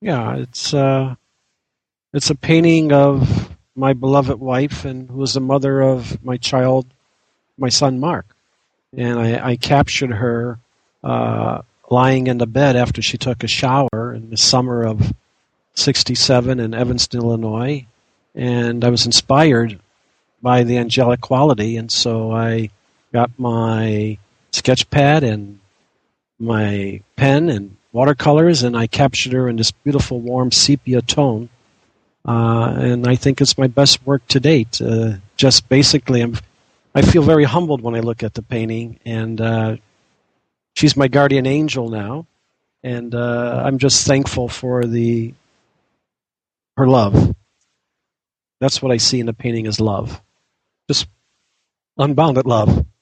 Yeah, it's a painting of my beloved wife, and who was the mother of my child, my son Mark. And I captured her lying in the bed after she took a shower in the summer of '67 in Evanston, Illinois. And I was inspired by the angelic quality, and so I got my sketch pad and my pen and watercolors, and I captured her in this beautiful, warm sepia tone. And I think it's my best work to date. Just basically, I feel very humbled when I look at the painting, and she's my guardian angel now, and I'm just thankful for her love. That's what I see in the painting as love, just unbounded love.